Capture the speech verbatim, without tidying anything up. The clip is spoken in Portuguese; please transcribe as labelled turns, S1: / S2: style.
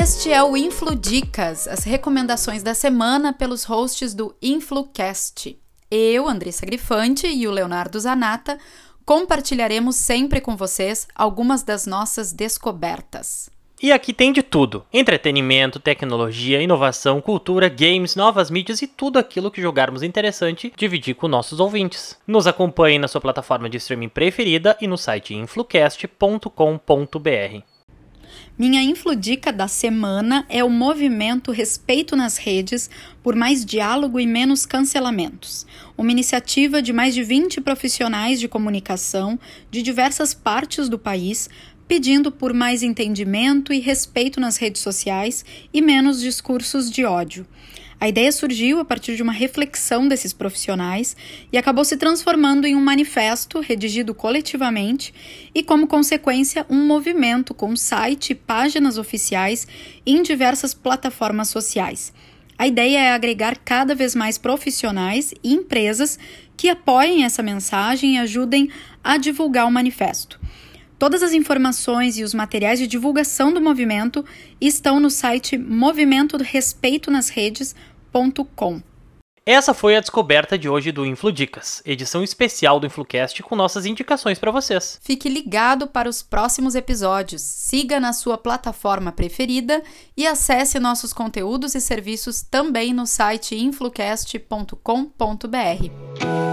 S1: Este é o InfluDicas, as recomendações da semana pelos hosts do InfluCast. Eu, Andressa Grifante e o Leonardo Zanata compartilharemos sempre com vocês algumas das nossas descobertas.
S2: E aqui tem de tudo: entretenimento, tecnologia, inovação, cultura, games, novas mídias e tudo aquilo que julgarmos interessante dividir com nossos ouvintes. Nos acompanhe na sua plataforma de streaming preferida e no site influcast ponto com ponto b r.
S1: Minha infludica da semana é o movimento Respeito nas Redes por mais diálogo e menos cancelamentos. Uma iniciativa de mais de vinte profissionais de comunicação de diversas partes do país, pedindo por mais entendimento e respeito nas redes sociais e menos discursos de ódio. A ideia surgiu a partir de uma reflexão desses profissionais e acabou se transformando em um manifesto redigido coletivamente e, como consequência, um movimento com site e páginas oficiais em diversas plataformas sociais. A ideia é agregar cada vez mais profissionais e empresas que apoiem essa mensagem e ajudem a divulgar o manifesto. Todas as informações e os materiais de divulgação do movimento estão no site movimento respeito nas redes ponto com.
S2: Essa foi a descoberta de hoje do InfluDicas, edição especial do InfluCast com nossas indicações para vocês.
S1: Fique ligado para os próximos episódios, siga na sua plataforma preferida e acesse nossos conteúdos e serviços também no site influcast ponto com ponto b r.